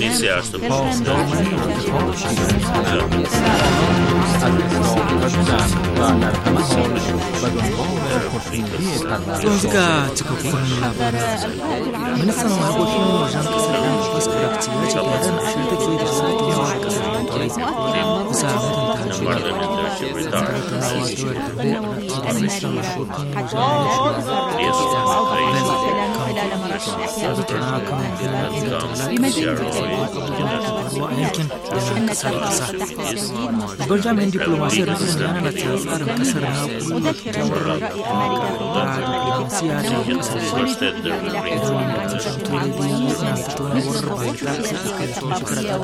iniziaste Don jika cikakkun labaran ministan harkokin wajen kasar da fuskar ce ya ce yaran ashirin da ke da sarki yawa a kasar da turai bisa mutunta shi da tattaunawa zuwa da ministan harkokin babban jami'in diplomasiyar da kasar yana ta tsarin kasar na kuma kyakkyawar da diplomasiya da kasashe idan kasashen turai biyu na tattaunawar bai ta sai a kai tsohon shekara ta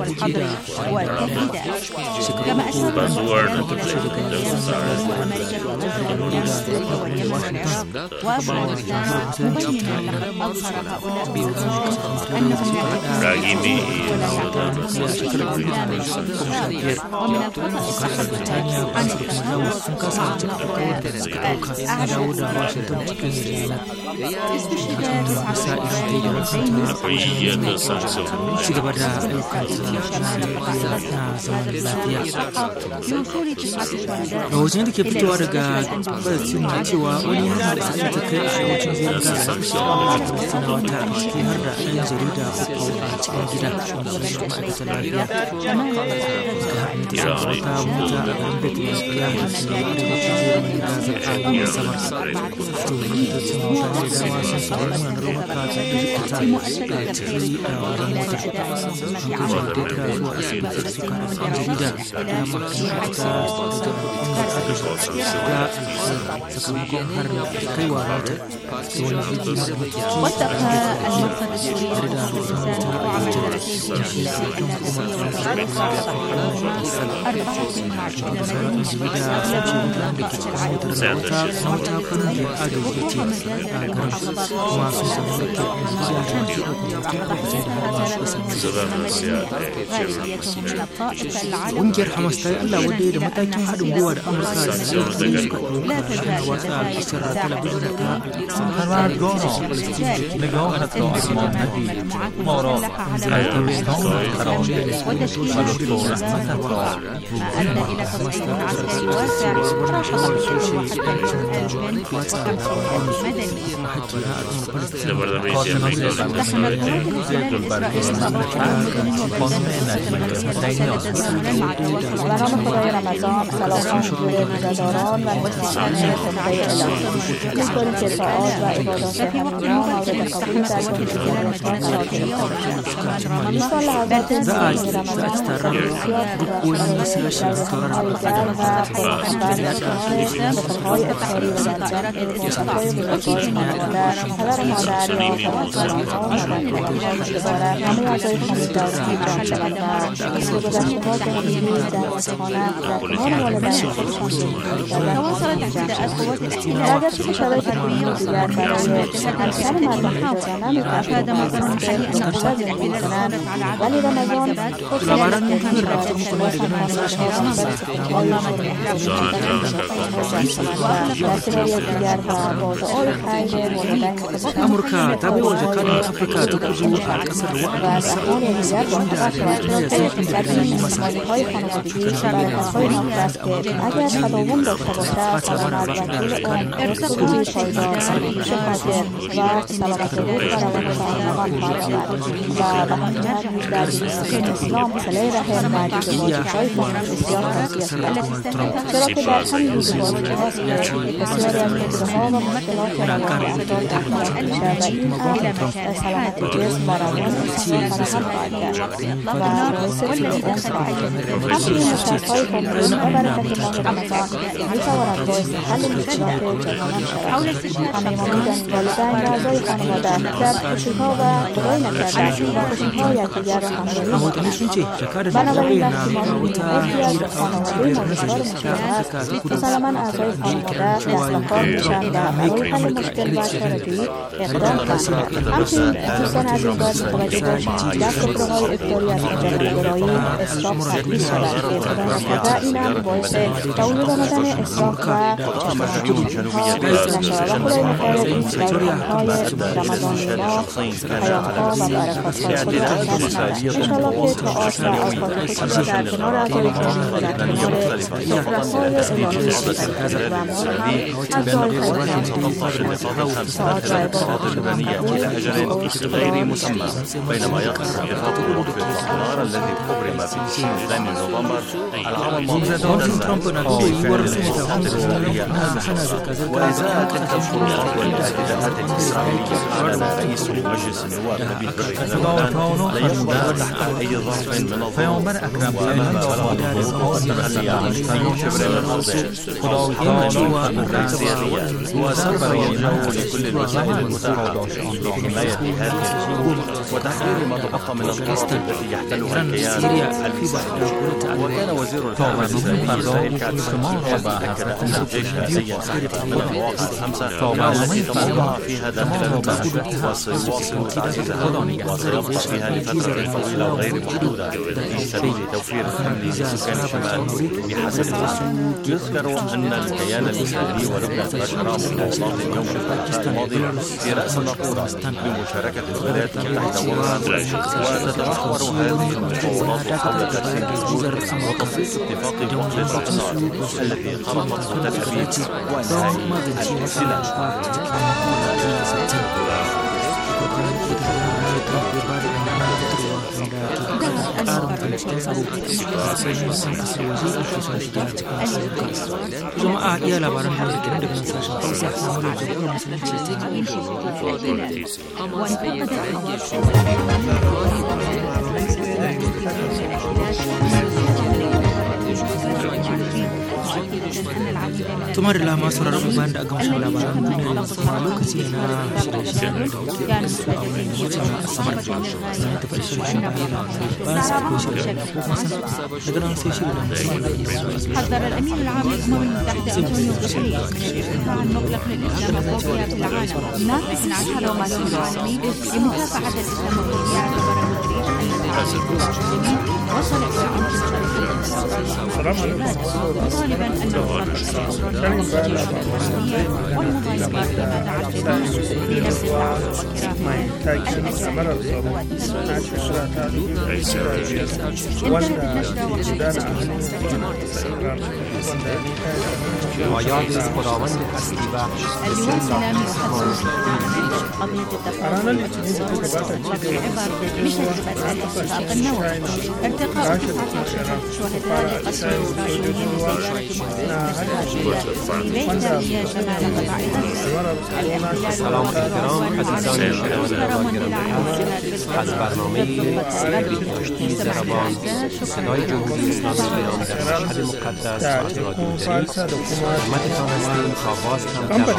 2021 shekaru uku bayan da ta fice daga yankin da nuna da washington ba wa jamhuriyar musulunci ta iran biyu kan kasar turai suka hada kasar Birtaniya ba su kuma dawo sun kasa cika alkawar da suka ɗauka na dawo da Washington cikin yarjejeniya. Bisa iran ta yi da rasanta ci gaba da ayyukanta na zaman lafiya. Rahoton da ke fitowa daga Palestine na cewa wani yana da sassa ta kai a arewacin zirin Gaza Falastinawa ta ciki har da ɗan jarida uku a cikin gida shugaban ma'aikatar lafiya. Wata mota a garin Bethlehem ya haɗu da arewacin zirin Gaza a yau Asabar. Likitocin mutane da dama sun samu munanan raunuka da jikata a ciki a wajen motar. An kai duka zuwa asibiti da suka ɗan jarida da dama ma'aikata daga hukumar agaji ga sakamakon harin da kaiwa motar da wani jirgi mara matuki a ɗan jarida da wata mota a yankin da shi sakamakon hukumar wata kungiyar agaji ce a garin kuma sun samu da ke yanzu da masu ɗaukar lokacin da har masu ƙungiyar Hamas ta yi Allah wadda da matakin haɗin gwiwa da Amurka da Isra'ila suka ɗauka na watsa tashar talabijin ta برنامه خدای رمضان سلام جوره مزاداران و متعالی خدای الهی می‌کنیم که طاعات و عبادات همگان مورد قبول در کشور مشتاق قرار گرفتند. دوستان لحظات زندگی رمضان بسیار برای رمضان‌های گرم و پیغمبر مصطفی افطاری و درجات اتفاقهای بزرگوار خانواده پدر مادر یا فرزندان مدارک همه اعضای خانواده انجام شود و مثل گذشته‌ها زندگی در خانه در کنار والدین خودشان اگرچه شرایط کنونی و دیگر برای اکثر مردم اجازه نمی‌دهد که مقصد زندگی کنند، ولی رمضان Amurka ta bai wa jakadan Afirka ta kudu a kasar wa'adin sa'o'i و این هم باید باعث تولید آمدن اصلاح و پیام‌ها و برکات خود را از دست ندهد. انشاءالله که طاعات و آفات خود را در کنار اعضای کنون و در کنار سفره‌های الهی سرکزد و اموالها افضال خیرات طاعات و عبادات غير مسمى بينما يقع إطلاق وقف الأنهار الذي أبرم في 2 نوفمبر العام الماضي وإزاء التفرقات والاتجاهات الإسرائيلية أعلن رئيس مجلس النواب نبيل برهان لا يخضع تحت أي ظرف من الظروف وأمام بلغه المحلية عن شبر وسفر يدعو لكل الوسائل المتاحة في حماية هذه الحدود وتحرير ما تبقى من القرى التي يحتلها الكيان الإسرائيلي. وكان وزير الخارجية الإسرائيلي إسرائيل كاتس أكد أن الجيش سينسحب من المواقع ال5 التي تمضى فيها داخل لبنان وسيواصل تعزيزها وسيبقى فيها لفترة طويلة وغير محدودة في سبيل توفير الأمن لسكان الشمال بحسب الإسرائيل. يذكر أن الكيان الإسرائيلي ولبنان بشر مفاوضات اليوم الماضي في رأس النافورة بمشاركة الولايات المتحدة وتتمحور هذه المفاوضات حول ترسيم الحدود وتطبيق اتفاق وقف الحصار الذي خلقته التثبيت وانهاء الاحتلال. Jama'a iya labaran da ke nan daga nan sashen Hausa na muryar jamhuriyar musulunci tumar da lama sauraron mu bayan da aka mashin labaran duniya yanzu kuma lokaci na shirye-shiryen da ke su a wani yammacin na asabar na tafi shirye-shiryen bayan bayan sa akwai shirye ko kuma san daga nan sai shirye da musamman da ke حذر الأمين العام للأمم المتحدة أنطونيو غوتيريس ارتفاع المغلق للإسلاموفوبيا في العالم. ناقص عن المؤسسة العالمي لمكافحة الإسلاموفوبيا اعتبر غوتيريس أن التعاون مع المسلمين وصل إلى عمق طالبا أن الإسرائيلية والمضايقات فيما دعا الجميع لنفس التعاون آیات خداوند هستی بخش اليوم السلام يحدث قضية التفاوض والعبر بشركة الاتفاق النووي. ارتقاء 19 شهداء لقتل الإسرائيليين بزيارة هي جمال قطاع سلام احترام عزیزان شنونده و گرامی از برنامه بهداشتی زربان صدای جمهوری اسلامی ایران در مشهد مقدس ساعت رادیو تریس خدمتتان هستیم تا باز هم در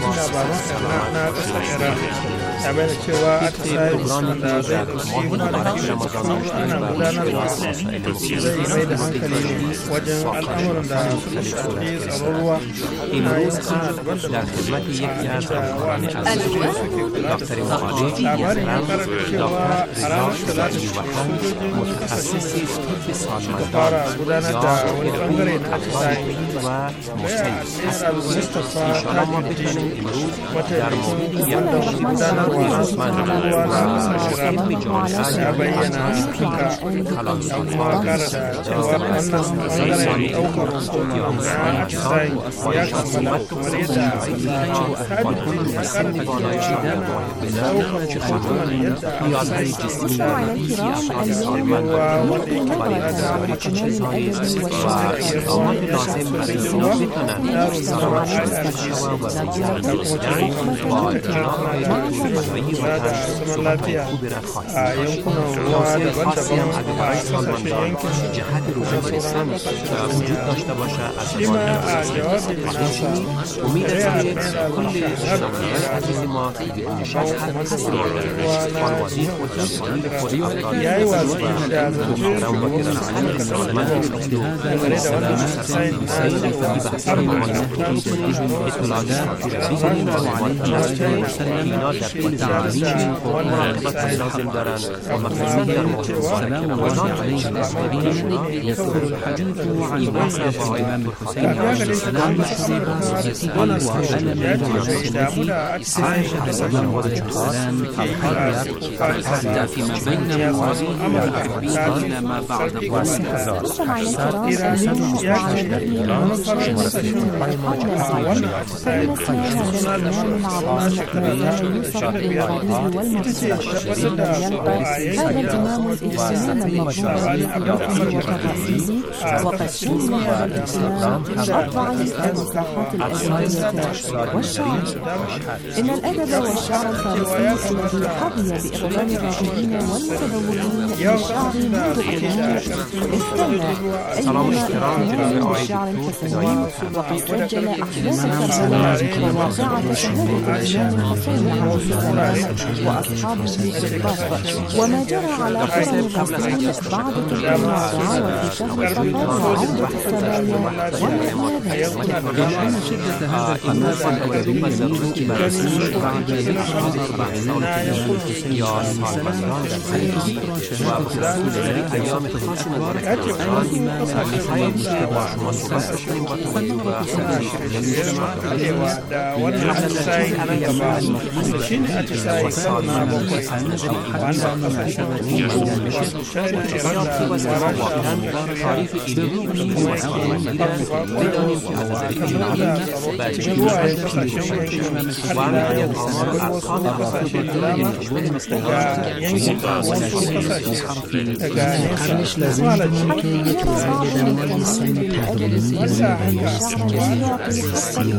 ya bayyana cewa atisaye da zai ɗauki kwanaki uku ana gudanarwa zai mai da hankali ne wajen al'amuran da suka shafi tsaron ruwa na yankuna daban-daban در خدمت یکی از da همکاران wa'annan عزیز suke kula da دکتر tsaro. مقاله labarin ya یزرم karar cewa a ranar talata وطن sojojin kasar متخصصی طب suka سالمندان fara gudanar da wani bangare na atisaye و مستند General Mustapha انشاءالله ما Tajudeen بتوانیم امروز در مورد mataimakin یک wanda داشتی gudanarwa na سازمان ruwa na علم Iran جامعه ya bayyana haka کلان ya kuma kara da cewa wannan bangaren ɗaukar hoto na atisaye ya kammala kamar yadda Tajudeen ya kara da cewa ɗaukar hotunan yadda نیازهای جسمی و روحی افراد سالمند برای گزارش چیزهایی و اقدامات لازم برای اینکه بتوانند سلامت شوند و به زیستن با جناح دکتری وطن صحبت‌های خوبی را خواهیم توصیه خاصی هم اگر برای سالمندان جهت روزه گرفتن وجود داشته باشه از زبان امید است که کل شنوندگان عزیز ما به نشست هر کسی خانواده خود در خانه خود افراد محترم و گرانقدر سالمند مفتو سلام سرسان حسین به حسن معاینت کنید اطلاعات کافی را بگیرید معلومات لازم اینا در والتعاليم ومراقبة لازم دارن ومخزون در سلام الله عليه الأسبرين يذكر الحديث عن واقعة الإمام الحسين عليه السلام وصفته وألم وعزته عاش الإمام عليه السلام الحياة حتى فيما بين معاوية وحبيب ما بعد هذا الإمام الاهتمام المطلوب بالتعزيز وقد شمل هذا الاهتمام أربع المصطلحات الأدبية والشعر. إن الأدب والشعر الفارسي الذي حظي بإقبال الراغبين والمتذوقين للشعر منذ قرون اهتم أيضا بالشعر الحسني وقد سجل أحداث كربلاء وواقعة شهادة الإمام الحسين عليه السلام وأصحابه بالضبط وما جرى على قرن الرسول بعد تلك الدعوة في شهر صفر وعودة السبايا كان شدة هذا التناقض الأدبي يميل إلى الرسول بعد ذكر 40 الإمام الحسين عليه السلام حيث ذكر شهادة رسول الله بواسطة الأكبر الإمام الحسين المجتبى والنظرة قبلش لازم بدونم که یک وزیر بدن سن تقریبی غیر سن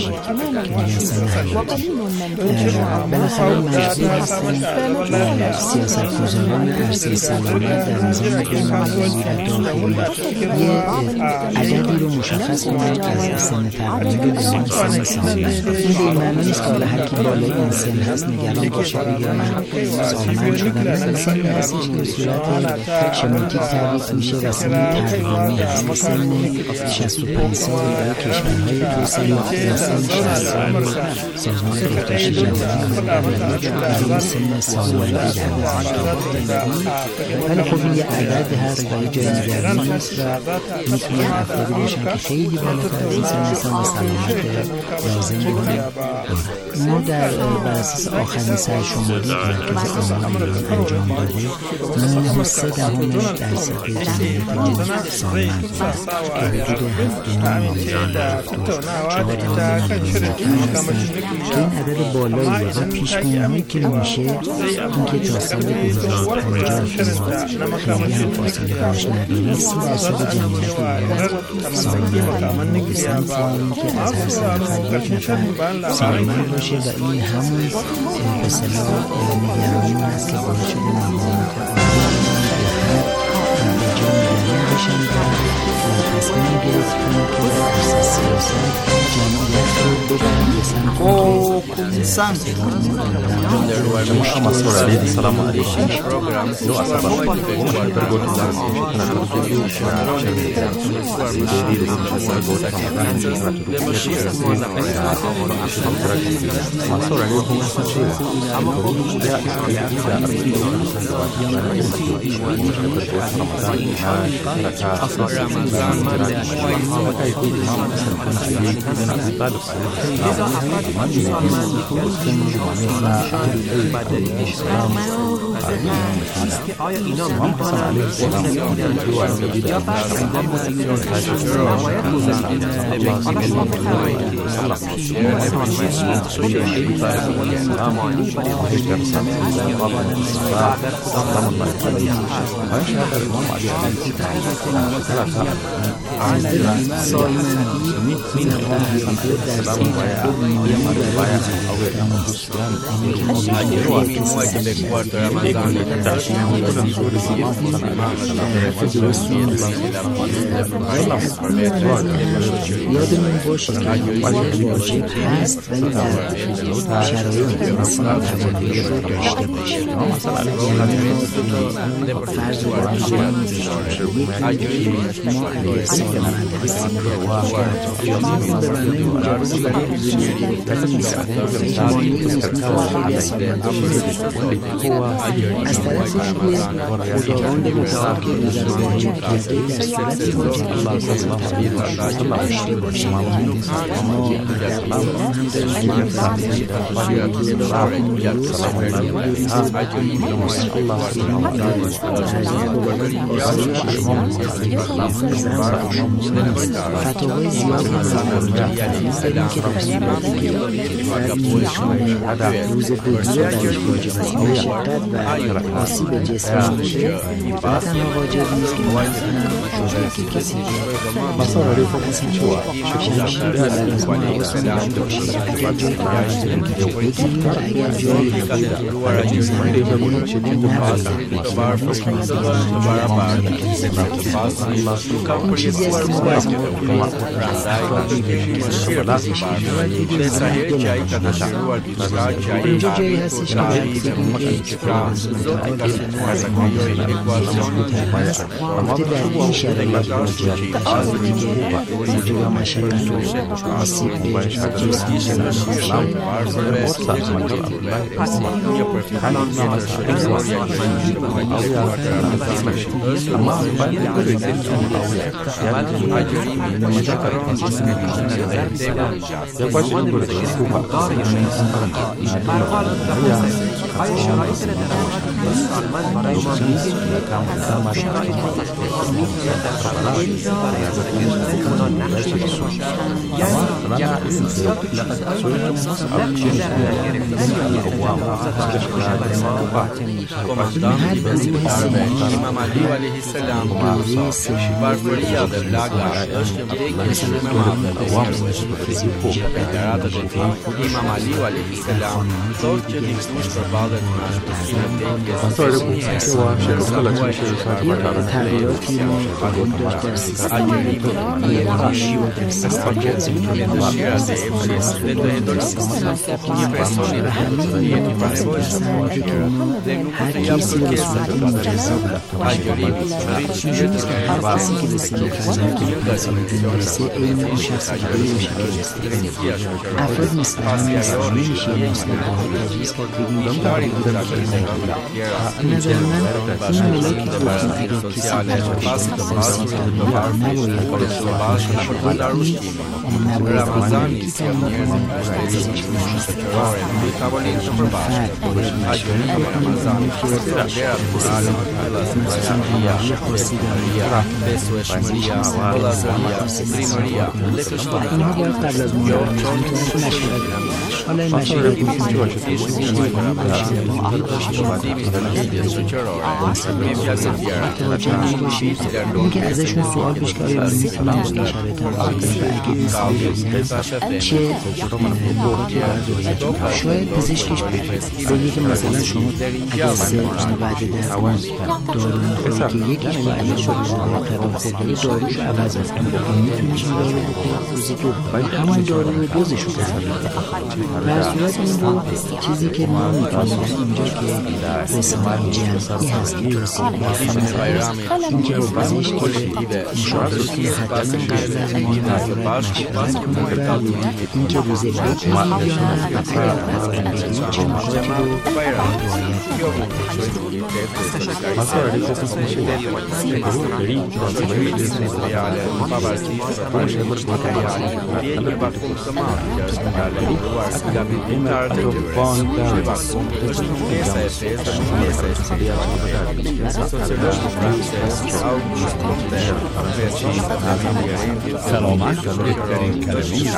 بالاخره مجبور هستیم سیاستگزاران عرصه سلامت در نظام عمومی و داخلی یه عددی رو مشخص کنند از سن تقریبی به سن سالم. این به معنی نیست که هر کی بالای این سن هست نگران باشه بگه من سالمند شدم. این سن هستش که صورت شماتیک تعریف میشه و سن تقریبی هست. سن 65 سال برای کشورهای توسعه یافته سن 60 سال سازمان بهداشت جهانی برای سن سالمندی جهانی. ولی خب این یه عدد هست برای جای نگرانی نیست و میتونن افرادی باشن که خیلی بالاتر از این سن هستن و سلامت لازم دارن. ما بر اساس آخرین سرشماری که مرکز آمار ایران انجام داده 9.3% جمعیت سالمند است که حدود 7.9 میلیون که این عدد بالایی و پیش‌بینی‌هایی که میشه اینکه تا سال 2050 خیلی هم فاصله باش نداریم 30% جمعیت ایران سالمند به سمت اینکه از هر 100 نفر یک نفر سالمند باشه و این همون به اصطلاح نگرانی هست که باعث شده مقامات به جا نگران بشن و تصمیم گرفتیم که در عرصه سیاست جمعیت رو ببریم به سمت السلام عليكم. لو أصبح آیا اینا محمد علیه السلام یا بعد یادمون باشه که واجب هست ولی در شرایط انسان توانایی رو داشته باشه. فرض واجب ما اگه سالمند هستیم یا به معنی مجازی برای زندگی گرفتن نیست. از طرف دیگه خداوند متعال که نظر به حاجت کرده در صورت حاجت داشته باشیم، اما در قرآن هم در جمعه فتاوای زیادی داریم که در صورتی که فردی روز بگیره برای واجب مشقت و آسیب جسمی میشه، نه تنها واجب نیست که شده که کسی شمشیر یا بر از مراس میدن باشه اگر جای بگیریم و اگر جای این چیزی است که ما باید اینجا جایی هستش که باید بگیم که وقتی در این شرایط واجب یا مشقت و آسیب به جسمی امام علی علیه السلام برفریا de blaga është një vdekje shumë e madhe Imam Ali alayhi salam thotë që dikush përballet me shpërthime vdekjes تغییراتی ما قبول داشت در سیستم ایرانی و در سیستم جزیره و هر کسی به صورت منتظم کسی که به سن خجالت میرسه این اون شخص جایی و شکل افراد مثل همین نمیشه مثل باید تجویز کرد بگیم به نظر من این ملاکی که گفتیم اگر کسی اینها باید قبل از مراجعه مشورت حالا این مشورت این که ازشون سوال پیش که آیا میتونم از مشارتم چه نقاطی شاید پزشکش بگه که مثلا شما اگر 3 روز بعد درمان دارو میخورید که یکیش با علاج قرار داره داروش عوض میکنه میتونیش این دارو بکنید روزی 2 همون دارو رو دوزشو بخورید در صورت این رو چیزی که ما میکنیم اینجا که رسانه جمعی هست این که پزشک مشاهده که حتما قبل از این مشورت کنید این که روزی بعد یا نه اگر از این بگید چه نقاطی رو سلامت بهترین کلمه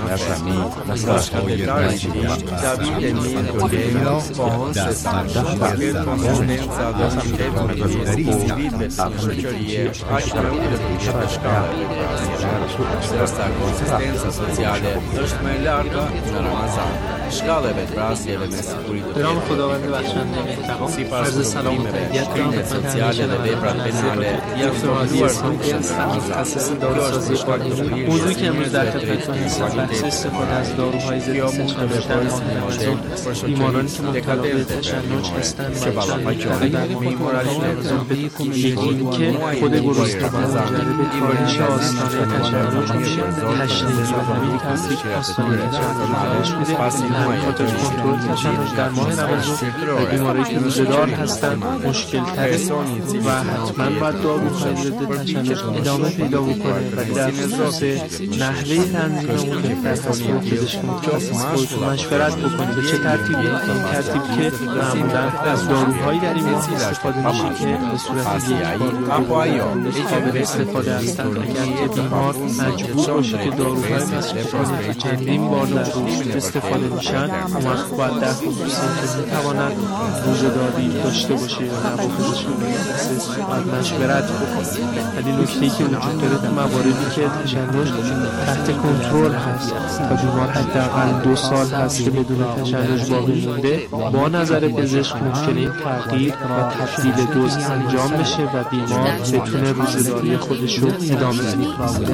برام خداوند بخشنده مهربان عرض سلام و تحیت کنم خدمت همه فرمازی اسلامی هستم متخصص داروسازی قانونی. موضوعی که امروز در خدمتتون هستم بحث استفاده از داروهای ضد تشنج در ماه بیمارانی که مبتلا به تشنج هستند و در منظومه کمیونیتی که خود گروه‌ها منجر به کاهش آستانه تشنج میشه. تشنج روانی تاثیر آستانه تشنج افزایش میده. خاطر کنترل تشنج در ماه رمضان و بیماری که روزه‌دار هستن مشکل تره و حتما باید داروهای ضد تشنج ادامه پیدا بکنه و در خصوص نحوه تنظیم اون بهتر با پزشک متخصص مشورت بکنید. به چه ترتیبی؟ این ترتیب که معمولا از داروهایی در این مورد استفاده میشه که به صورت یک استفاده هستند. اگر که بیمار مجبور باشه که داروهای مصرف که چندین بار در روز استفاده میشن، اون وقت باید در خصوص که میتواند روزه‌داری داشته باشه یا نه با پزشک متخصص باید مشورت بکنید. ولی نکته‌ای که وجود داره در مواردی که تشنج تحت کنترل هست و بیمار حداقل 2 سال هست که بدون تشنج باقی مونده، با نظر پزشک ممکنه این تغییر و تبدیل دوز انجام بشه و بیمار بتونه روزه‌داری خودش رو ادامه بده.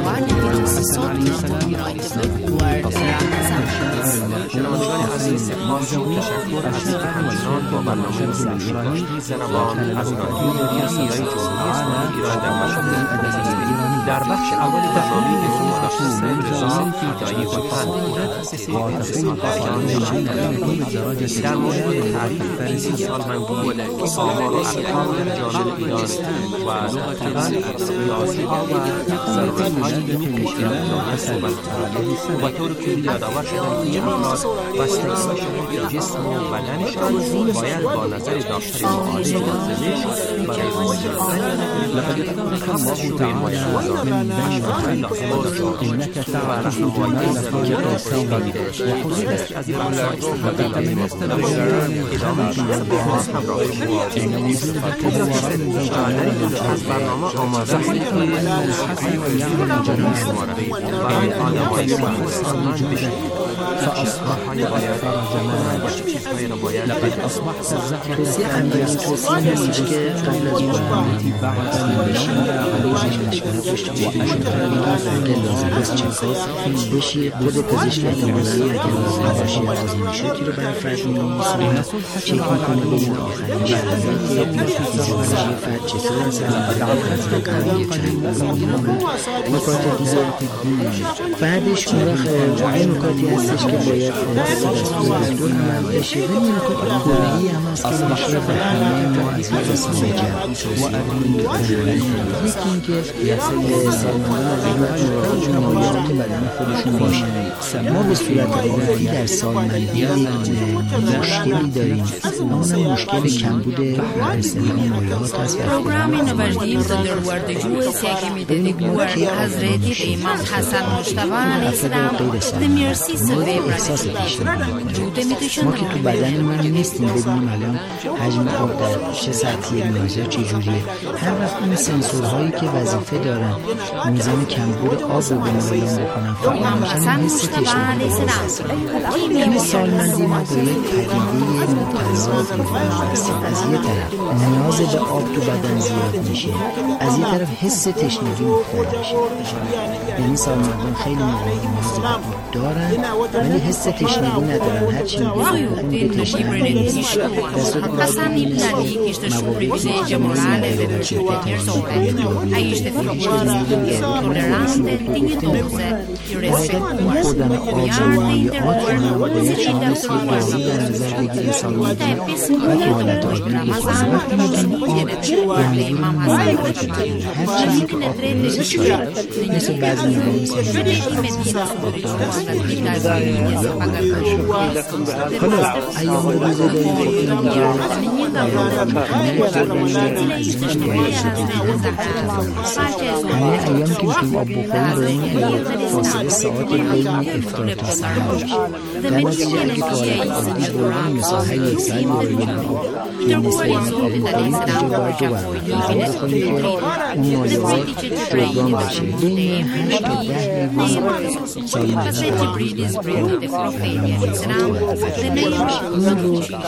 شنوندگان عزیز، ما تشکر از همراهان با برنامه سرشاری زنوان از رادیو صدای جمهوری ایران در مشهد. در بخش اول برنامه امروز مخصوص رضا فیدایی و در مورد تعریف فنی سالمندی، آمار و ارقام در جامعه ایران و تبدیل ریاضی‌ها و ضرورت‌های علمی کشور جامعه صحبت کردند. و طور کلی یادآور شدند که افراد بستگی به جسم و بدنشان باید با نظر دکتر معالج و پزشک برای مواجهه لقد تبارك الله تعالى من بين لازم إنك تعرف وجود الكون وحدود از مسائل استفاده من استفاده ادامه باز همراه شما این از برنامه آماده برای آدمایی مسلمان بشید فأصبح لقد أصبحت توصیه اولین توصیه هستش که قبل از مشاورتی بعد از لازم است چکار بشی خود پزشک نمونه‌ای اگر لازم باشه آزمایشاتی رو برای فرد می‌نویسه چک می‌کنه ببینه آخرین شرایط فیزیولوژی فرد چطور است از قضیه نکات دیگه بعدش این نکاتی هستش که باید دکتر هم بشه و این نکات کلی هم هست که میشه به همه ما از رسانه کرد و یکی این که سالمندان از این مایات بدن خودشون باشن. ما به صورت عادی در سالمندی مشکلی داریم، اونم مشکل کمبود مایات هست. Program innovative در که میده که حضرت امام حسن مجتبی علیه السلام دمیرسی سوی ما که تو بدن ما نیستیم ببینیم الان حجم آب در چه سطحی مایزه چجوریه. هر وقت این سنسورهایی که وظیفه دارن میزان کمبود آب رو به ما اعلام بکنن فعال میشن حس تشنگی این سالمندی ما با یک پدیده متضاد می‌بینیم. از یه طرف نیاز به آب تو بدن زیاد میشه، از یه طرف حس تشنگی مختل میشه. یعنی سالمندان خیلی موقعی نیاز به آب دارن ولی حس تشنگی ندارن. هرچی میگه Hassan ibn Ali, que isto é privilégio moral e deve ter sobre. Aí isto é tolerante, tinha dose e respeito. ایام روزه داریم همه ایام که میتونیم آب بخوریم داریم فاصله ساعت بین افطار تا سحر در نتیجه اگه تو حالت عادی بردن مثلا یک ساعت بخوریم آب که مثل این آب بخوریم اینجا باید دو برابر بخوریم که اون مایات جبران بشه. بین 8 تا 10 لیوان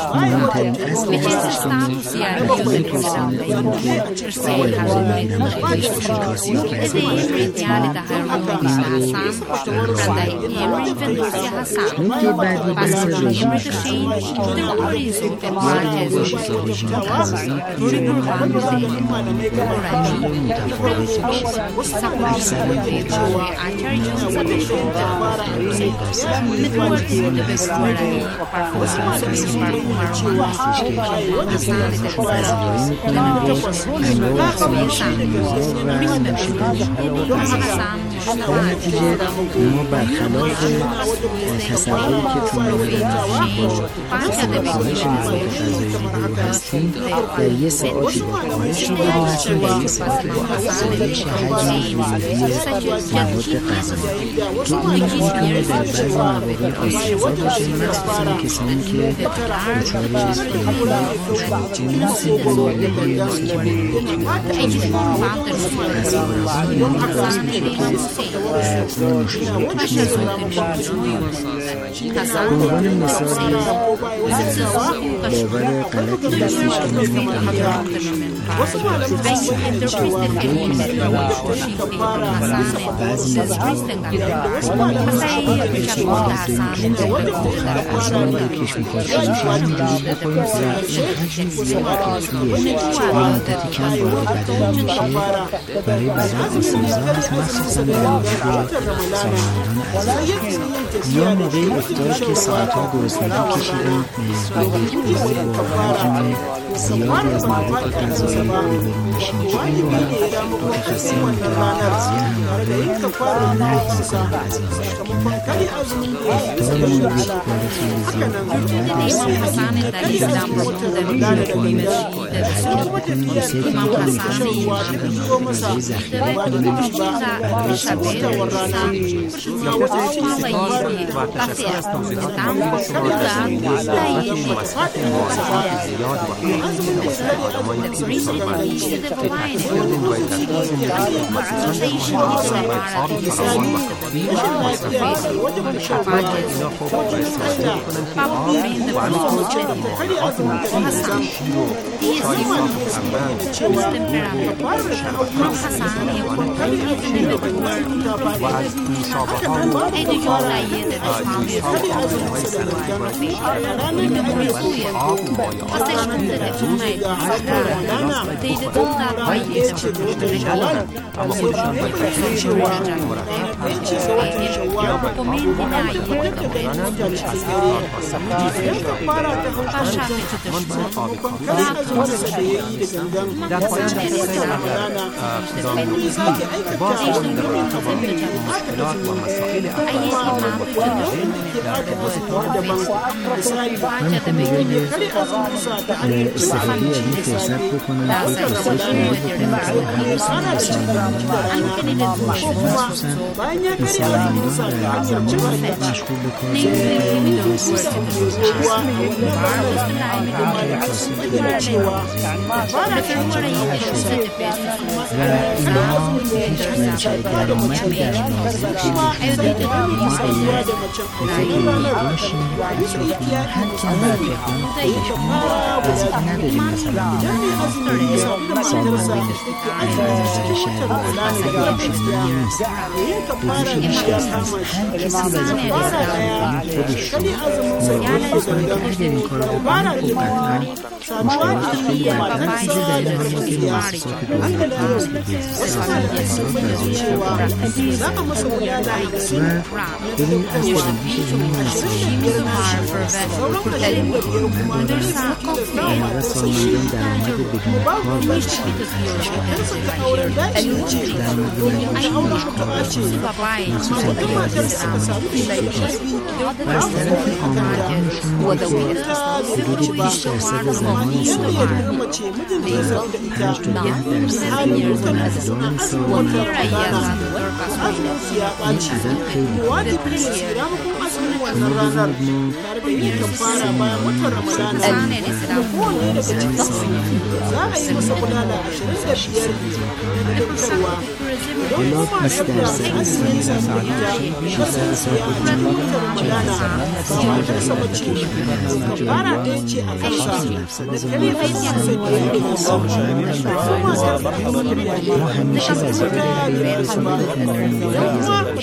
مهمترین اصل هستش که من توصیه میکنم که باید روزه ببینم نکته بعدی بحث رژیم غذایی رژیم غذایی متفاوتی اکثر ما برخلاف تصوری که تو مورد کاهش مواد غذایی روبرو هستیم در یه ساعتی با کاهش روبرو هستیم در یه ساعتی با افزایش حجم ورودی مواد غذایی که این میتونه در بعضی مواردی آسیب‌زا باشه مخصوصا کسانی که دچار جنس بمیرنه‌های عنوان مثال باور غلطی هستش که نمی‌دونم برای بدن آسیب‌زا هست مخصوصا در مورد سالمندان عزیز یا موقع افطار که ساعت‌ها گرسنگی کشیدن با یک بوزه با حجم زیادی از مواد غذایی روبرو میشیم که این رو هم متخصصان اداره تغذیه همواره نهی میکنن از این افطارمون یک بالاتر زیاد در سهر حرکت کنیم بسیار که امکان انرژی و مواد غذایی ذخیره کنیم برای ساعت استفاده از این فرصت بکنم که پرسش بکنم که حواسم به سالمندان باشه مخصوصا این سالمندان در زمان مشغول به کار دارن سیستم گزارش و اینها هیچ منشأ درآمدی در نازل پیدا ما باید به فکر باشیم اطرافیان هر کم برطرفان خودشون وظیفه نداریم مثلا سالمندان نظر شهر و روشنایی هست به جوش بیشتر هست هر کسی وظیفه دارد خودشون مراقب بکنه که اگر این کار رو بکنه خب قطعا مشکلات خیلی برتر پیش در این حالی که مؤسسات دولتی مثل بهزیستی و ببین از تدریج این مسئله آمده سالمندان درآمد بدون کار برسن در مورد مشکلات کار بکنن مخصوصا که بعضی از سالمندان و از طرف آمدانشون که حدود 20% زمان سالمندان و 5 تا 10% مردان سالمندان این عدد خیلی شما بزرگ ما حالا 20% هستن ما همیشه وظیفه داریم رساندن پیام‌های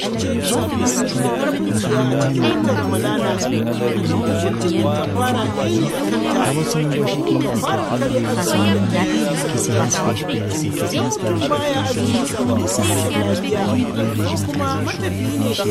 حواسمون باشه که این اطلاعات روی رسانه کسی هست بهش برسه، کسی هست براش بفرشه، مثلا های رژیم تغییر میشه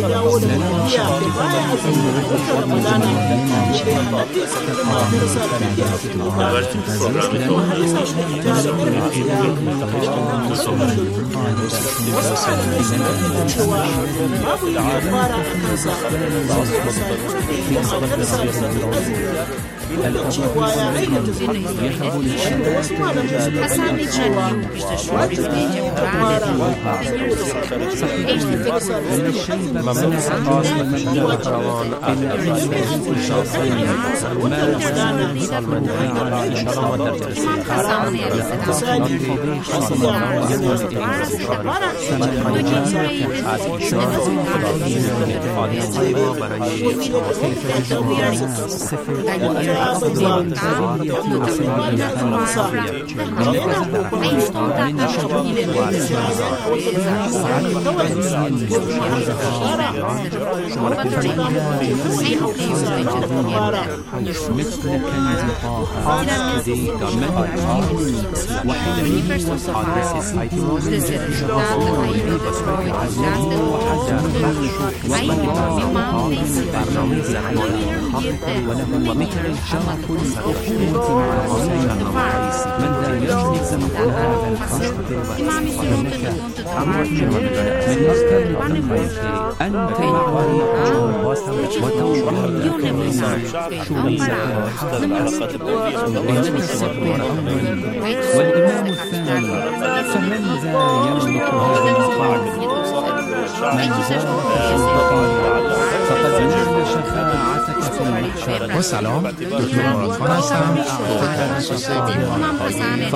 با سلام، دکتر مراد خان هستم، تخصص بیماری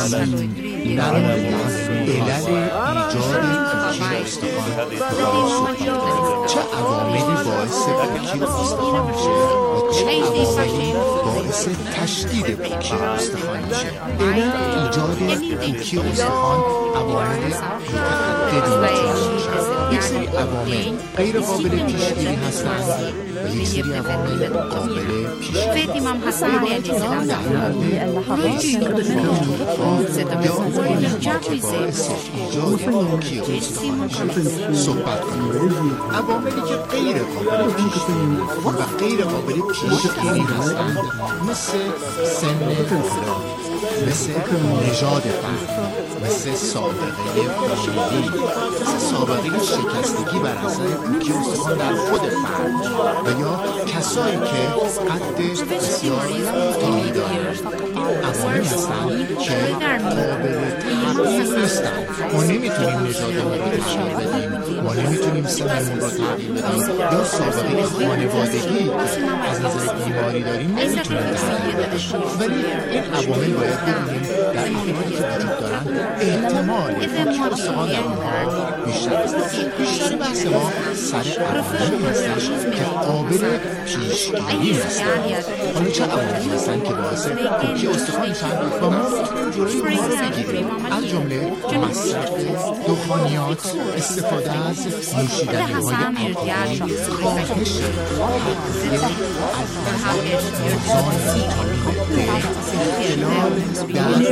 در مورد علل ایجاد پوکی استخوان چه عواملی باعث پوکی استخوان میشه و چه عواملی باعث تشدید پوکی استخوان میشه. ایجاد پوکی استخوان عوامل متعددی یک سری عوامل غیر قابل پیش‌بینی هستند و یک سری عوامل قابل پیش‌بینی. صحبت کنیم عواملی که غیر قابل پیش‌بینی و غیر قابل پیش‌بینی هستند، مثل سن بالا، مثل نژاد فرد، مثل سابقه فامیلی، مثل سابقه شکستگی بر اثر پوکی استخوان در خود فرد و یا کسایی که قد بسیار کوتاهی دارند. عواملی هستند که قابل تغییر نیستند. ما نمیتونیم نژادمون رو تغییر بدیم، ما نمیتونیم سنمون رو تغییر بدیم، یا سابقه خانوادگی از نظر بیماری داریم نمیتونیم تغییر بدیم. ولی این عوامل باید بدونیم در افرادی که وجود دارند احتمال پوکی استخوان در اونها بیشتر است. بیشتر بحث ما سر عواملی هستش که قابل پیشگیری هستند. حالا چه عواملی هستند که باعث پوکی استخوان میشن و ما میتونیم جلوی اونها رو بگیریم؟ از جمله مصرف دخانیات، استفاده از نوشیدنی‌های الکلی، کاهش تغذیه از میزان ویتامین د،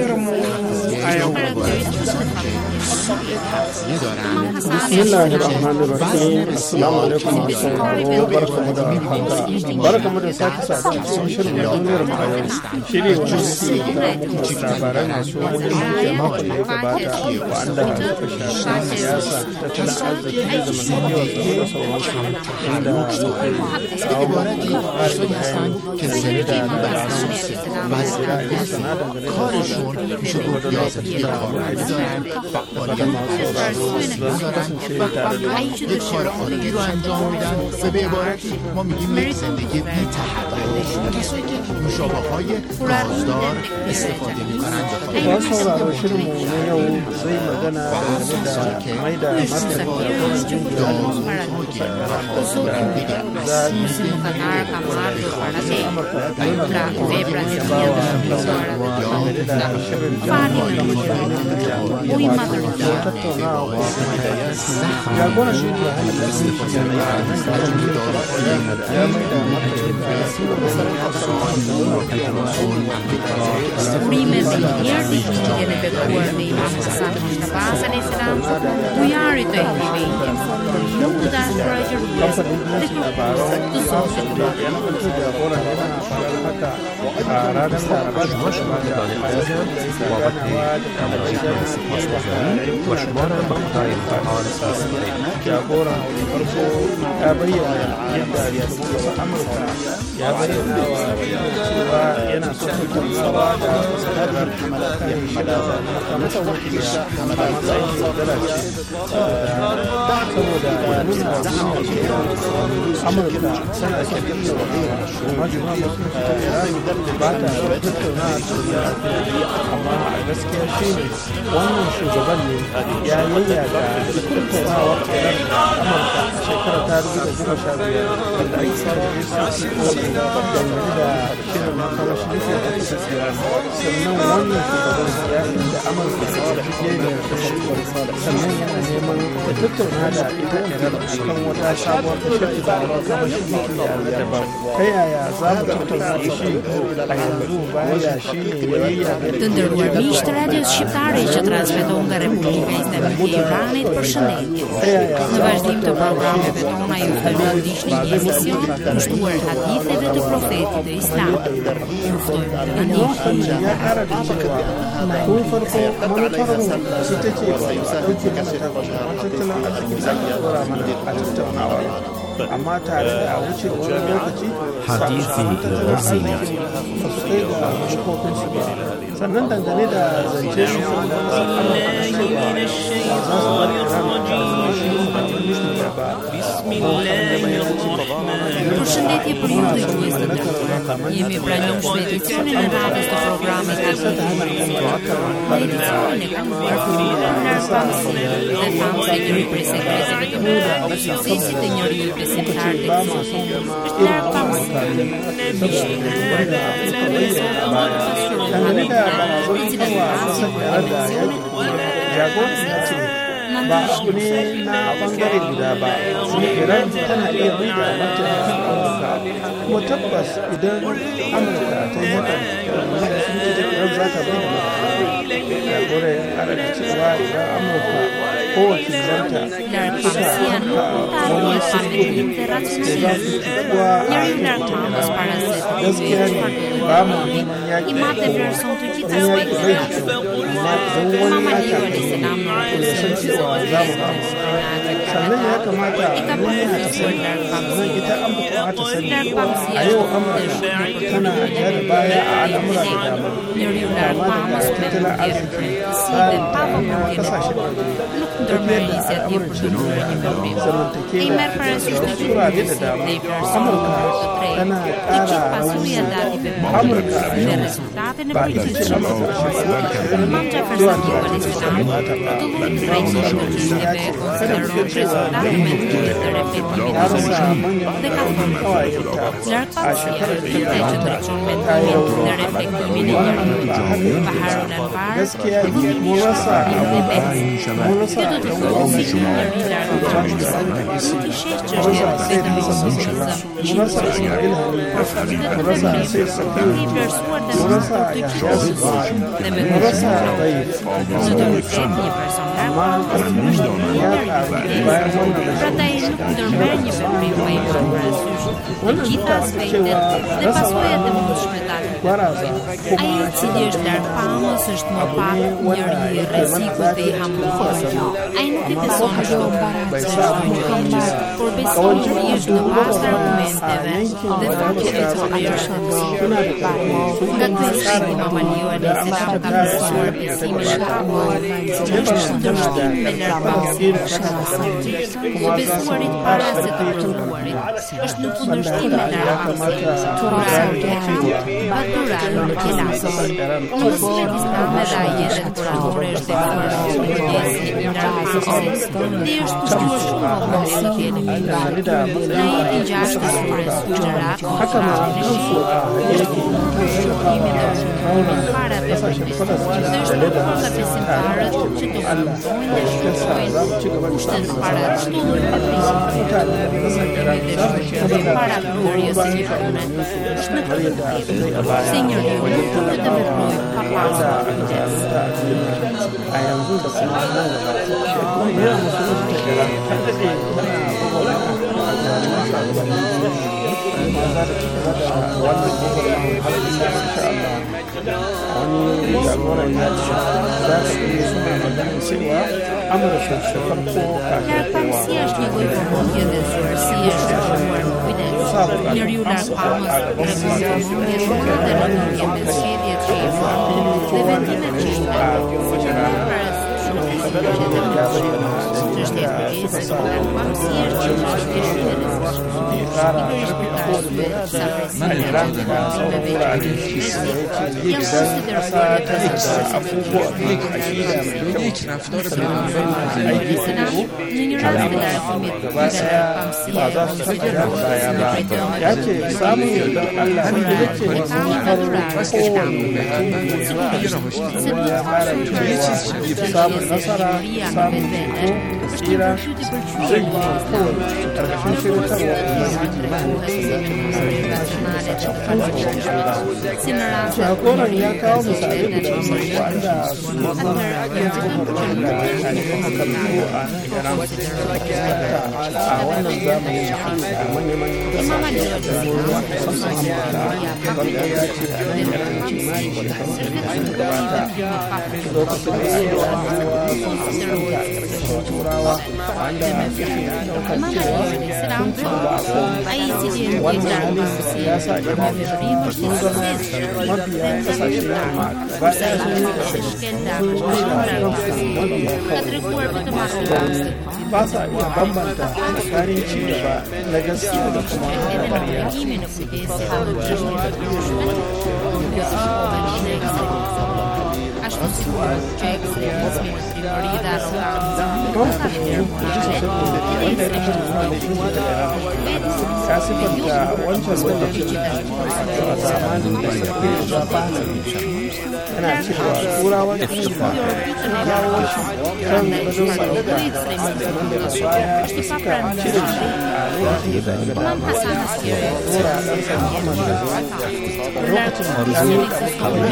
تغذیه دارند. بسم الله الرحمن الرحیم. السلام علیکم و رحمت الله و برکاته. برکم رسالت ساعت شروع می‌کنیم رمضان. شیری جزئی درباره مسئله اجتماعی که بعد از آن فشار سیاست تتلعب في زمن که زندگی بر اساس وضعیت کارشون میشه بود یازدگی کارمندی دارن، فعالیت دارن kasance tare da یک کار عالی رو انجام میدن و به عبارتی ما میگیم یک زندگی بی تحقیر. کسایی که نوشابه‌های گازدار استفاده میکنن ba sauraro shirinmu na yau zai magana dangane da mai da martani da jin tiene per cuore Imam Hassan Mustafa alayhi salam duyari to hivi nuk da faraja ruya to so se gaskiya shi ne wannan shugaban ne ya yayya da tattaunawar iran da amurka shekara ta 2015 wanda ake sarrafa dangane da shirin makamashi nufin da ta sannan wannan shugaban ya inda amurka da yarjejeniyar ta sannan yana neman da tattauna da ita iran kan wata sabuwar tashar da makamashi nufin da daban ta yaya za mu tattauna da shi a yanzu baya shi ne yayya da Miqtë radios shqiptare që transmeton nga Republika Islamike e Iranit, përshëndetje. Në vazhdim të programeve tona ju ftojmë ndiqni një emision kushtuar haditheve të profetit të Islamit. Ju ftojmë të na ndiqni. amma tare da wucewar lokaci sannan dangane da zance Përshëndetje për ju dëgjues të nderuar. Jemi pranuar edicionin e radhës të programit Hadithe. Në edicionin e kaluar dhe famësi njëri prej sekreteve të mëdha, si të njëri besimtar të Zotit, është larg pamësive. ba abu ne na bangare guda ba iran tana iya mai da martani kan amurka kuma tabbas idan amurka ta yi haka sun ce iran za ta bai da martani da gore ya kara da cewa idan amurka ko wakilanta suka wani sirri da za su kuwa a gaskiya ne ba mu neman yaƙi wani yaƙi bai da kyau amma idan wani ya kama ya san cewa za mu ba sannan ya kamata duniya ta sani sannan ita amurka ta sani a yau amurka tana ja da baya a al'amura da dama kama daga tattalin arziki tsarin ta kasashen waje tafiyar da al'amuran cikin zamantakewa da turare da dama amurka tana ƙara rauni amurka a yau ba ita ce amurka a shekaru 20 zuwa 30 ba ta ba gaskiya mun rasa Prandaj nuk ndërmerr një veprim pa i marrë parasysh të gjitha aspektet dhe pasojat e mundshme të aktivitetit. Ai i cili është larg pamës është më pak njëri i rrezikut dhe i hambuar. Ai nuk i beson por beson thjesht në bazë argumenteve dhe fakteve të përshtatshme. Nga ky Imam Aliu alayhis salam ka besuar besimin e besuarit para se të provuarit, është në kundërshtim me Arabisë, batural në kilasë. Në muslimin islam edhe ajetet kuranore është deklaruar kujdesi ndër Arabisë, dhe është kushtuar shumë vëmendje në kelimin. Në ajetin 6 të surës Huxhurat, para veprimit, dhe është përkon nga besimtarët që të punojnë dhe shkruajnë kushtet para shtullur dhe para përgjërjes së një pune, është në përgjithësim se njeriu duhet të veprojë pa pasur kujdes. Largpamësia është një lloj vëmendje dhe zyrësie është shkruar në kujdes. Njeriu largpamës vëmendje shumë dhe vëmendje me zgjedhjet që i bën dhe vendimet që i bën. Basa iya bambanta tsakanin ci gaba na gaskiya da kuma na ƙarya. Ashtu si që ekstremizmi në frikëri dhe arrogancë ka vlerë morale, ka sifanta wancan lokaci a zamanin da sarki Japan yana cewa turawan ingila kawo shi kan gudun sarauta sannan daga baya suka cire shi a lokacin da daga dama ya dora ɗansa Muhammad da lokacin da ya miƙa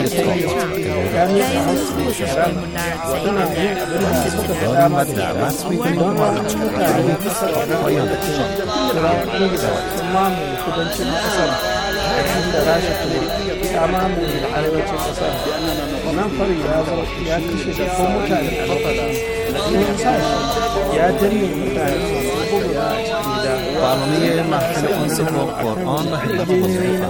hasu Iran tana yin abin da suka fi dama da don wannan mutane kusa da wayan da ce turawan ingila sun mamaye kudancin ƙasar yayin da rasha ta mamaye arewacin ƙasar. Nan fari ya kashe dubban mutane a lokacin sun sa shi ya danne mutane masu bugura a cikin da قانونية محل أنصف القرآن محل تطبيق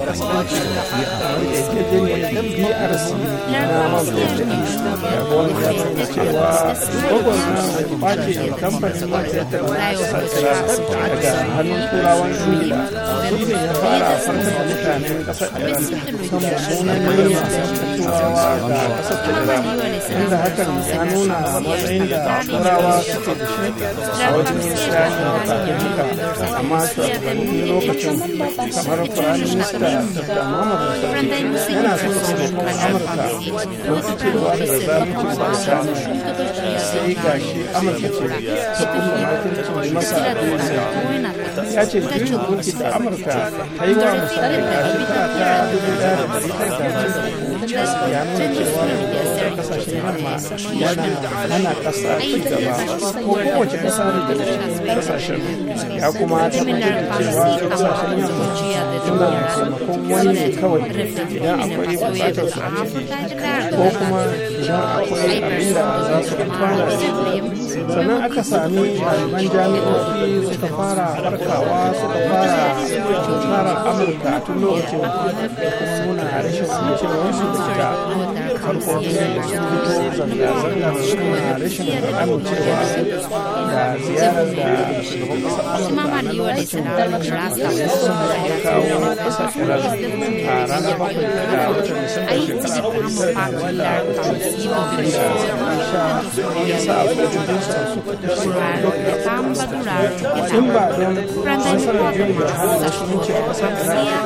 amma shugabanni lokacin kamar firaminista da Muhammad Buhari yana son taimakon Amurka don ficewa daga zaluncin Birtaniya sai gashi Amurka ce ta kulla makircin masa ya ce juyin mulki da Amurka ta yi wa Musulmi a shekara ta 1993 ya nuna cewa da kasashen yamma yana hana ƙasa ci gaba ko kowace ƙasa da kasashen ya kuma tabbatar da cewa kasashen yamma suna taimakon wani ne kawai idan akwai bukatar su a ciki ko kuma idan akwai abin da za su amfana da shi sannan aka sami ɗaliban jami'o'i suka fara farkawa suka fara tunkarar amurka tun lokacin da kuma nuna rashin amincewarsu da ita farko ne sun fito zanga-zangar suna rashin amincewa da ziyarar da shugaban ƙasar amurka na lokacin da ya kawo ƙasar iran a ranar 7 ga watan disamba shekara ya sa sojojinsa suka tafi in ba don nasarar juyin da har musulunci a ƙasar iran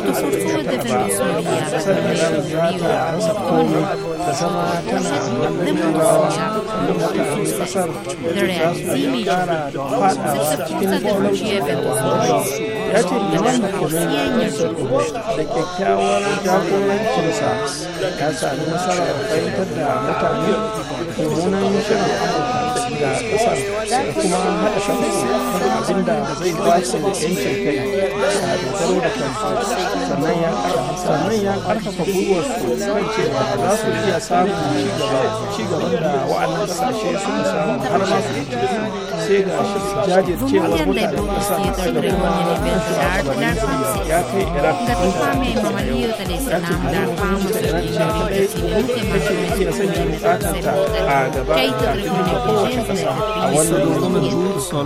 ƙasar iran za ta rasa komai da zama tana hannun turawa da mutanen ƙasar za su ƙara faɗawa cikin talauci ya ce yawan da kyakkyawar jagorancinsa ya sami nasarar fahimtar da mutane mummunan shirin amurka ga kasar da kuma haɗa kansu kan abin da zai ba su da yancin kai a dogaro da kansu sannan ya ƙarfafa gwiwarsu kan cewa za su iya samun cigaban da wa'annan ƙasashe suka samu har ma su yi sai ga jajircewar mutanen ƙasar da kuma ya kai iraq ya ce sanya bukatanta a gaba kafin da kowace ƙasa a wannan lokacin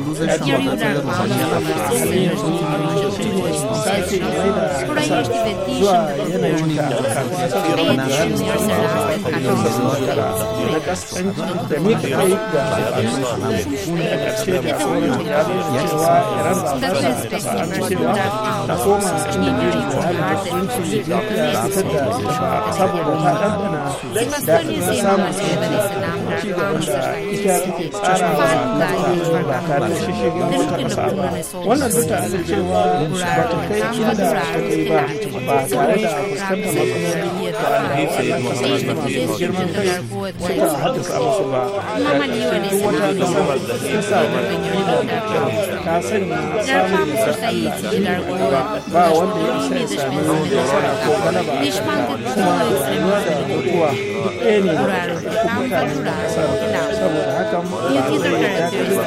sake mai da ƙasar zuwa yanayin da kafin sauran na kaskanci da mika kai ga al'adu da ƙarshe da sauran ya zai cewa iran ba ta da ƙasa an cewa ta koma inda jiri da halin musulunci ya fitar da ita saboda ta ɗanɗana daɗin samun ci gaban da ita take tsarawa ba tare da shishigin wata ƙasa ba wannan duk da cewa ba ta kai inda ta kai ba tare da fuskantar matsaloli da al'adun ƙasashe girman kai suka haddasa musu ba duk wata ƙasa ta samu da kyau ta sanya samun da Allah ba wanda ya isa ya sami nasara ko galaba a kanta kuma rayuwa da mutuwa duk ɗaya ne da mutanen ƙasar saboda haka ya kai da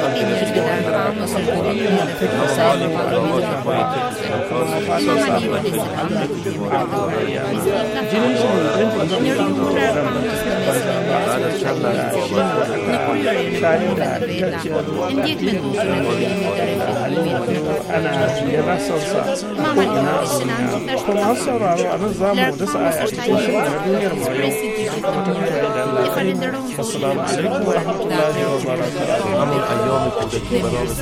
take samun da kuma fatan samun jinin shi ne ɗin da shayar da itaciyar ana yana sonsa ko ina a duniya kuma sauraro a nan zamu dasa aya cikin shirin na duniyar mu yau assalamu alaikum wa rahmatullahi wa barakatuh من أيام كنت برامج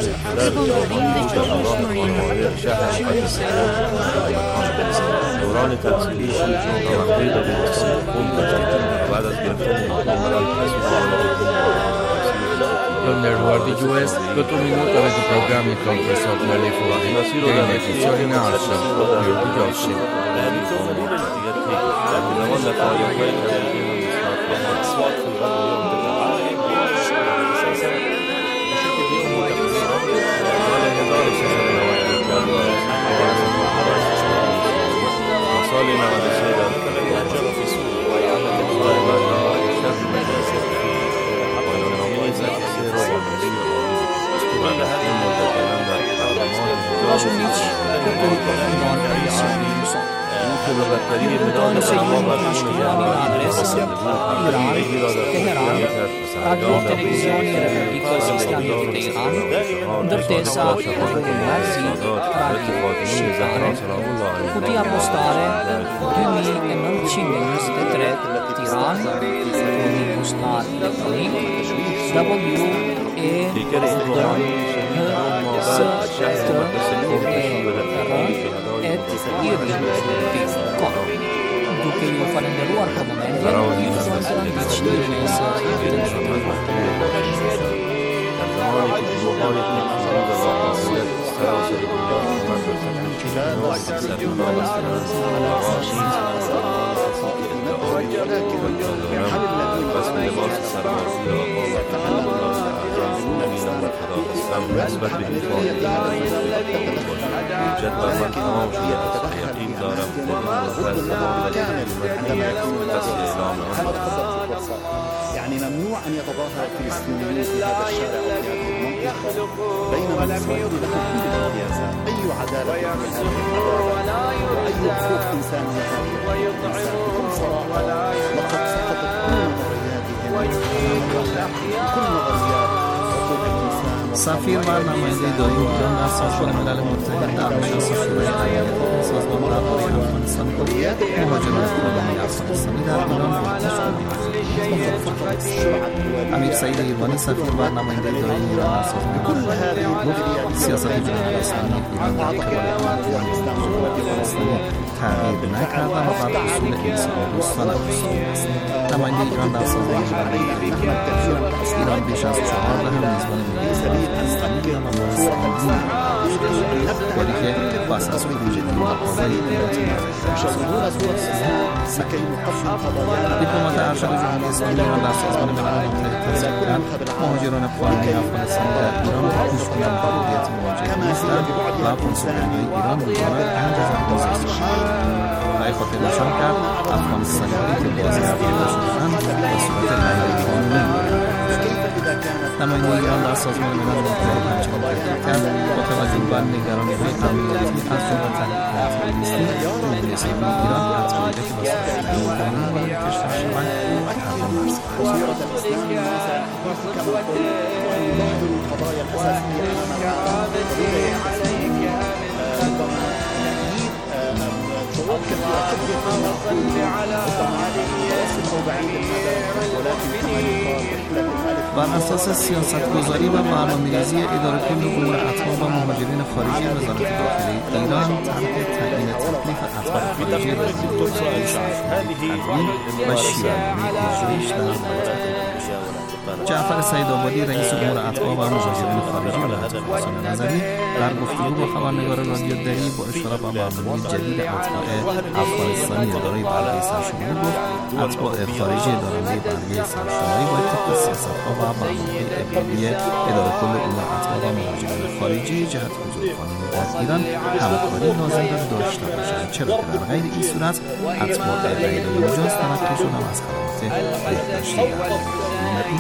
دوران تمثيلي وعقيدة بالتسليم بعد Donde Eduardo Juez, l'altro minuto avete programmi con questo telefono che in edizione in alto, Yurgi Joshi. Buton seguindo nascono l'adressa Iran, Teheran, radio televisioni Republika Islamike Teheran, Dërtesa Marzi, radio Shqiptare, Kutia postale 2923 Tiran, kodi postal elektronik WE@irib.com. Duke ju falenderuar për momentin, ju fronton liçnin e نسبت به جدول مطمئن یقین دارم در این يعني ممنوع أن يتظاهر الفلسطينيون في هذا الشارع وفي هذه المنطقة، بينما الإسرائيلي له كل الامتيازات، أي عدالة في هذه العدالة وأي حقوق إنسانية هذه بكل صراحة. لقد سقطت كل نظرياتهم كل نظريات حقوق الإنسان. سفیر و نماینده دائمی ایران در سازمان ملل متحد در نشست شورای امنیت این سازمان درباره افغانستان گفت مهاجران کلانی افغانستانی در ایران امیر سعید ایرانی سفیر و نماینده دائمی ایران در سازمان گفت سیاست جمهوری اسلامی ایران در قبال افغانستانی تغییر نکرده و بر اصول انسان دوستانه استوار است. نماینده ایران در سازمان ملل متحد ایران بیش از 14 میزبان ملی اسلامی و افغانستان ولی که بس از خروج این مقابل دیپلمات ارشد جمهوری اسلامی ایران در سازمان ملل متحد تصریح کرد مهاجران کلانی افغانستانی در ایران مشمول قابلیت مواجهه نیستند و کنسولگری ایران می‌تواند انجام گذاری شود. برای خاطر نشان کرد افغانستانی‌هایی که بازگردانده شده‌اند به صورت غیرقانونی نماینده ایران در سازمان ملل متحد همچنین تاکید کرد با توجه بر نگرانی‌های امنیتی از جمله تحریک تروریستی جمهوری اسلامی ایران اتباعی که با سازمان قانون وارد کشور شوند تحریم مرز بر اساس سیاست‌گذاری و برنامه‌ریزی اداره کل امور اتباع و مهاجرین خارجی وزارت داخلی ایران طرح تعیین تکلیف اتباع خارجی را تدوین و شیوه‌گونی اجرایش در مناطق جعفر سعیدآبادی رئیس امور اتباع و مهاجرین خارجی ولایت خراسان نظری در گفتگو با خبرنگار رادیو دری با اشاره به برنامه جدید اتباع افغانستانی دارای برگه سرشماری گفت اتباع خارجی دارنده برگه سرشماری باید طبق سیاست‌ها و برنامه‌های ابتدایی اداره کل امور اتباع و مهاجرین خارجی جهت حضور قانونی در ایران همکاری لازم را داشته باشند، چرا که در غیر این صورت اتباع غیر مجاز تلقیشون هم از خدمات بهداشتی ایرانی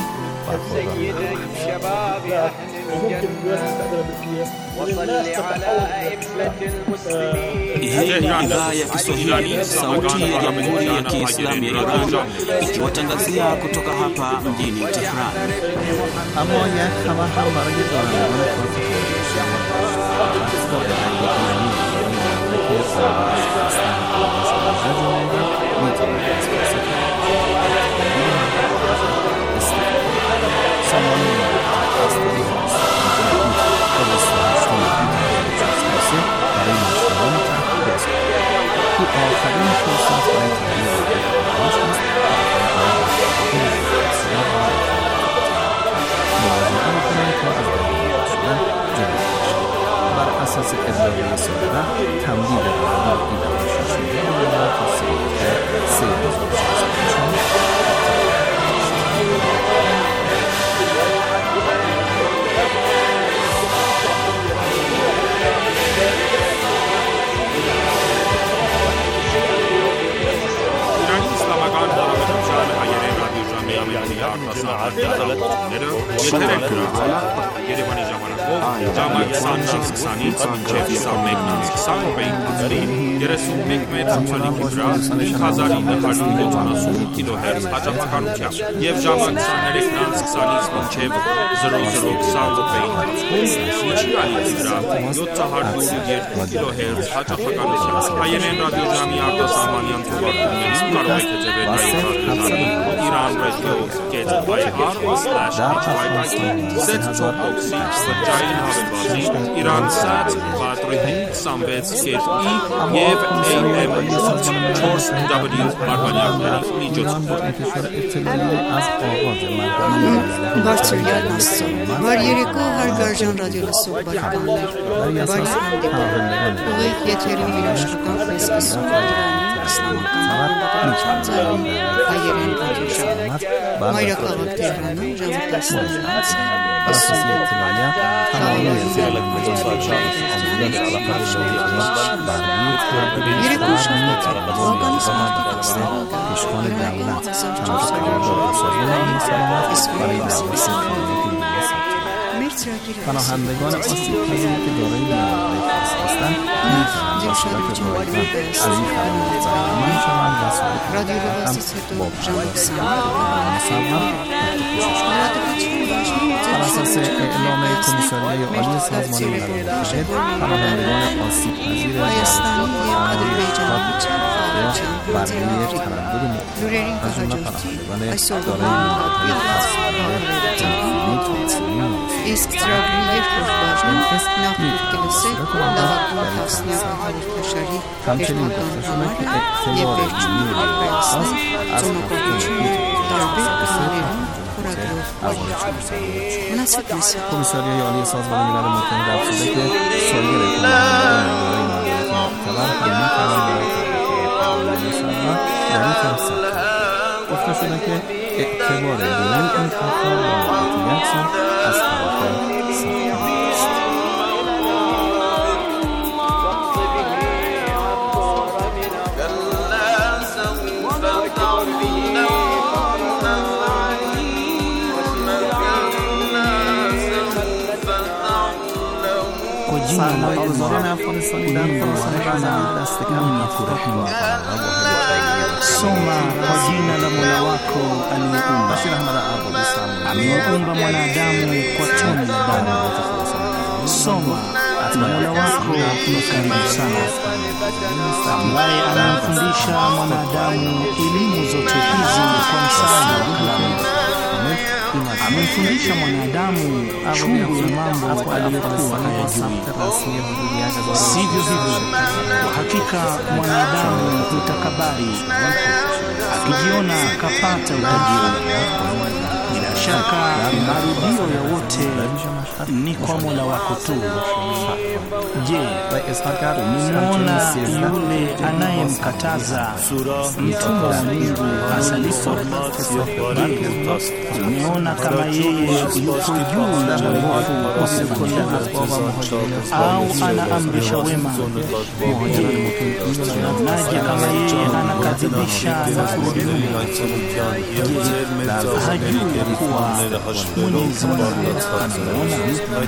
Hii ni idhaa ya Kiswahili sauti ya Jamhuri ya Kiislamu ya Iran ikiwatangazia kutoka hapa mjini Tehran. اما یک خبر هم برای دارندگان کارت آخرین فرصت برای تغییر بهداشت است. مواظبت می‌کنند تا از بهداشت شدن جلوگیری شود. بر اساس ادعای صادره تمدید قراردادی در ششمهره آینده تا 3/2016 Ժամանակ 20-ից մինչև 21-ից 20 բեյնի 31 մետր թվալիկի վրա 5970 կիլոհերց հաճախականությամբ եւ ժամանակ 23-ից 20-ից մինչև 0020 բեյնի միջին վրա 702 կիլոհերց հաճախականությամբ հայերեն ռադիոժամի արտասահմանյան թողարկումներից կարող եք հետևել նաև ռադիոժամի Iran Radio.ir/HYT Set-top-box-ի սրճային հավելվածին Իրանսատ 3526.i եւ AM 4W արբանյակների միջոցով Բարձրյալ Աստծո, վար երեկո հարգարժան Azərbaycan Radiosu barəqanlar, barəqanlar, yetərin birləşdiqən fəsqəsi İslam'ın hayırın atışan, Mayra Kavak Tehran'ın Ramıtası'nın Yeri kuşanlık, Afganistan پناهندگان آسیب‌پذیر که دارای مدارک خاص هستند می‌توانند با صورت جایگاه علی خدمات زایمان شوند و صورت با بر اساس اعلام کمیساریای عالی سازمان ملل متحد پناهندگان آسیب‌پذیر برای تردد از جمله پناهندگان Իսկ ծրագրի երկրորդ բաժնում նախորդելսել լավագույն հասնյակը հաղորդաշարի վերջնական համար և վերջին ներկայացնել ծանոթություն տարբեր կյաներում խորագրով առաջնություն։ Մնացեք մեզ։ کمیساریای عالی سازمان ملل متحد افزوده که سایر گفته شده که اعتبار دیگر این افراد و موقعیت از طرف سازمان است. سرمایه‌گذاران افغانستانی در خراسان رضا دست کم می‌کنند. Soma kwa jina la Mola wako aliyeumba. Bashir Ahmad Abdi ameumba mwanadamu kwa tone la damu. Soma na Mola wako ni karibu sana, ambaye anamfundisha mwanadamu elimu zote hizi kwa msaada wa kalamu. Amemfundisha mwanadamu chungu ya mambo aliyokuwa hayajui. Sivyo hivyo, kwa hakika mwanadamu mtakabari, akijiona kapata utajiri. Bila shaka marudio ya wote ni kwa Mola wako tu. Je, umemuona yule anayemkataza mtumwa wa Mungu asalifu? Je, umeona kama yeye yuko juu na mwovu usiokolea au anaamrisha wema? Naje kama yeye anakadhibisha na kurudi nyuma? Hajui kuwa Mwenyezi Mungu anaona?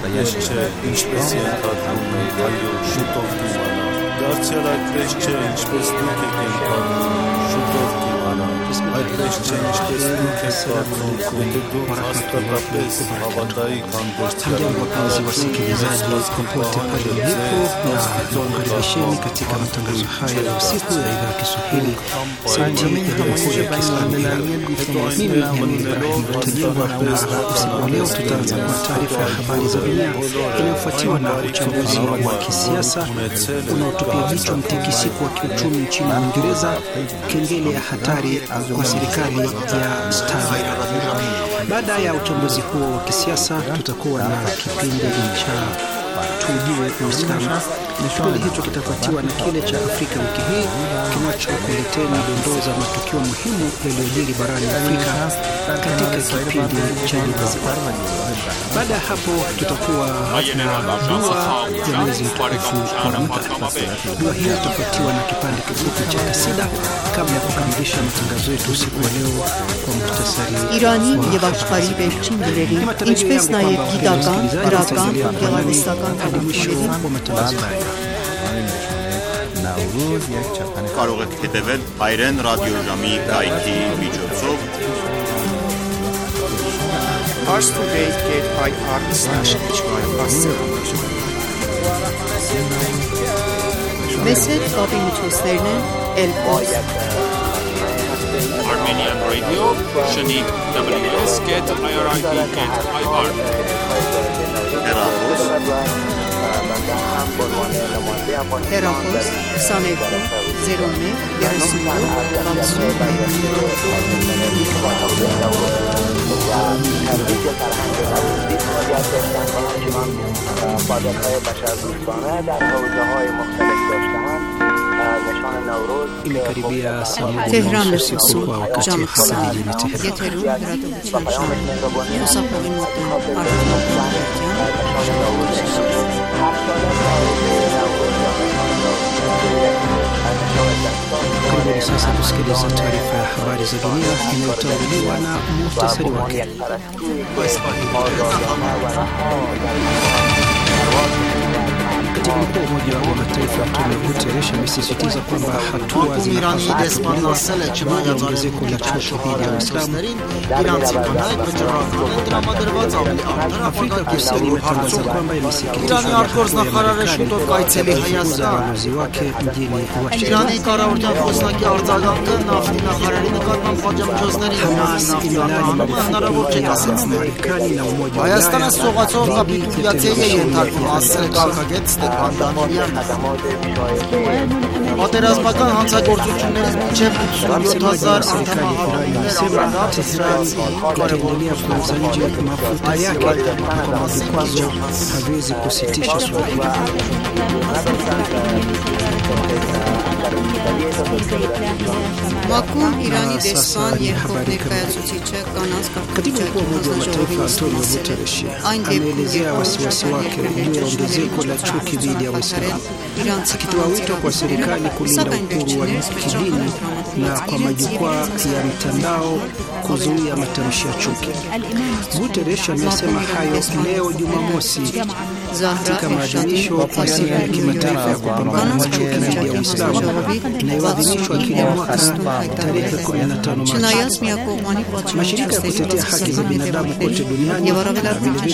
Դարձյալայդպես չէ, ինչպես դուք եք ենթադրում, շուտով կիմանամ, այդպես չէ, ինչպես դուք եք կարծում, եթե դուք հաստատապես հավատայիք Hamjambo wapenzi wasikilizaji popote pale mlipo, na karibisheni katika matangazo haya ya usiku ya idhaa ya Kiswahili Sauti ya Jamhuri ya Kiislamu ya Iran. Mimi ni Ibrahim Rutajengwa, na usiku wa leo tutaanza kwa taarifa ya habari za dunia inayofuatiwa na uchambuzi wa kisiasa unaotupia jicho mtikisiko wa kiuchumi nchini Uingereza, kengele ya hatari kwa serikali ya Starmer. Baada ya uchambuzi huo wa kisiasa tutakuwa na kipindi cha tujue Uislamu. Kipindi hicho kitafuatiwa na kile cha Afrika wiki hii kinachokuleteni dondoo za matukio muhimu yaliyojiri barani Afrika katika kipindi cha Juma. Baada ya hapo tutakuwa na dua ya mwezi mtukufu wa Ramadhani. Dua hiyo itafuatiwa na kipande kifupi cha kasida kabla ya kukamilisha matangazo yetu usiku wa leo kwa muhtasari. Իրանի եւ աշխարհի վերջին լուրերի, ինչպես նաեւ գիտական, գրական, գեղարվեստական կարող եք հետևել Հայրեն ռադիոժամի կայքի միջոցով Մեծ հետ կապի միջոցներն են Elpos Armenian Radio, Shanik WS.IRIB.IR هراپوس 22 09 ترویج فرهنگ نوروزی فعالیت داشتند و همچنان فعالیت‌های بشردوستانه در حوزه‌های مختلف داشتند. نشان نوروز imekaribia saa تهران moja للرسول usiku kwa wakati جامع wa hapa jijini السلام Tehran. يترون برادو بچهشان يوسف المطلوب Karibuni sasa tusikilize taarifa ya habari za dunia inayotanguliwa na muhtasari wake. Katibu mkuu wa Umoja wa Mataifa Antonio Guterres amesisitiza kwamba hatua zinazopigwa ongezeko la chuki dhidi ya Uislamu. Afrika Kusini imetangaza kwamba imesikitishwa na hatua ya Marekani kufukuza balozi wake mjini Washington. Hamas imelaani marufuku ya Marekani na Umoja wa Ulaya dhidi ya televisheni Պատերազմական հանցագործություններից մինչև 87,000 imesema Tehran itaendelea kuuza nje mafuta yake kwa vikwazo haviwezi kusitisha suala hili. Մակուն Իրանի դեսպան երկրորդ ներկայացուցիչը կանանց Katibu mkuu wa Umoja wa Mataifa Antonio Guterres ameelezea wasiwasi wake juu ya ongezeko la chuki dhidi ya Waislamu, akitoa wito kwa serikali kulinda uhuru wa kidini na kwa majukwaa ya mtandao kuzuia matamshi ya chuki. Guterres amesema hayo leo Jumamosi katika maadhimisho ya siku ya kimataifa ya kupambana na chuki dhidi ya Uislamu inayoadhimishwa kila mwaka tarehe 15 Machi. Mashirika ya kutetea haki za binadamu kote duniani na vilevile